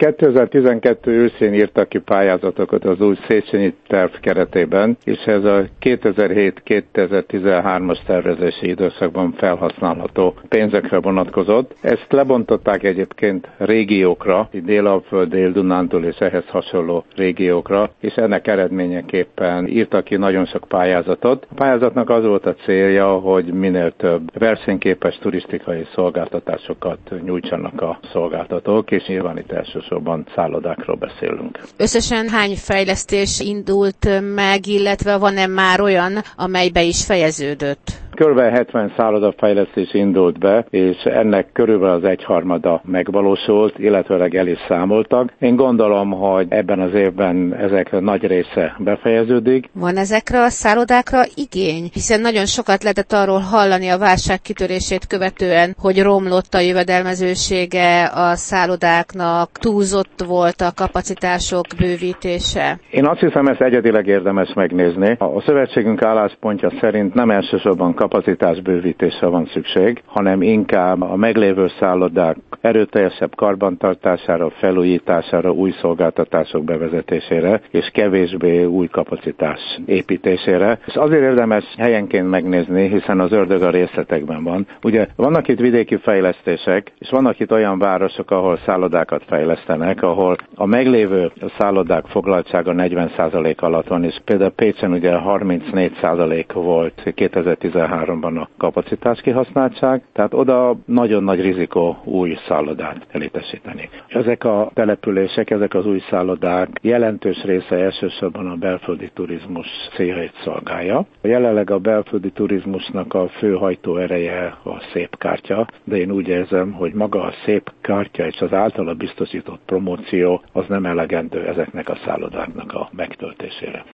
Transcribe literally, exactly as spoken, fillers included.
kétezer-tizenkettő őszén írtak ki pályázatokat az új Széchenyi terv keretében, és ez a kétezer-hét kétezer-tizenhármas tervezési időszakban felhasználható pénzekre vonatkozott. Ezt lebontották egyébként régiókra, Dél-Alföld, Dél-Dunántúl és ehhez hasonló régiókra, és ennek eredményeképpen írtak ki nagyon sok pályázatot. A pályázatnak az volt a célja, hogy minél több versenyképes turisztikai szolgáltatásokat nyújtsanak a szolgáltatók, és nyilván itt elsősorban szállodákról beszélünk. Összesen hány fejlesztés indult meg, illetve van-e már olyan, amely be is fejeződött? Körülbelül hetven szállodafejlesztés indult be, és ennek körülbelül az egyharmada megvalósult, illetve el is számoltak. Én gondolom, hogy ebben az évben ezek nagy része befejeződik. Van ezekre a szállodákra igény? Hiszen nagyon sokat lehetett arról hallani a válság kitörését követően, hogy romlott a jövedelmezősége a szállodáknak, túlzott volt a kapacitások bővítése. Én azt hiszem, ezt egyedileg érdemes megnézni. A szövetségünk álláspontja szerint nem elsősorban kapacitásbővítésre van szükség, hanem inkább a meglévő szállodák erőteljesebb karbantartására, felújítására, új szolgáltatások bevezetésére, és kevésbé új kapacitás építésére. És azért érdemes helyenként megnézni, hiszen az ördög a részletekben van. Ugye vannak itt vidéki fejlesztések, és vannak itt olyan városok, ahol szállodákat fejlesztenek, ahol a meglévő szállodák foglaltsága negyven százalék alatt van, és például Pécsen ugye harmincnégy százalék volt kétezer-tizenháromban a kapacitás kihasználtság, tehát oda nagyon nagy rizikó új szállodát létesíteni. Ezek a települések, ezek az új szállodák jelentős része elsősorban a belföldi turizmus céljait szolgálja. Jelenleg a belföldi turizmusnak a fő hajtóereje a szép kártya, de én úgy érzem, hogy maga a szép kártya és az általa biztosított promóció az nem elegendő ezeknek a szállodáknak a megtöltésére.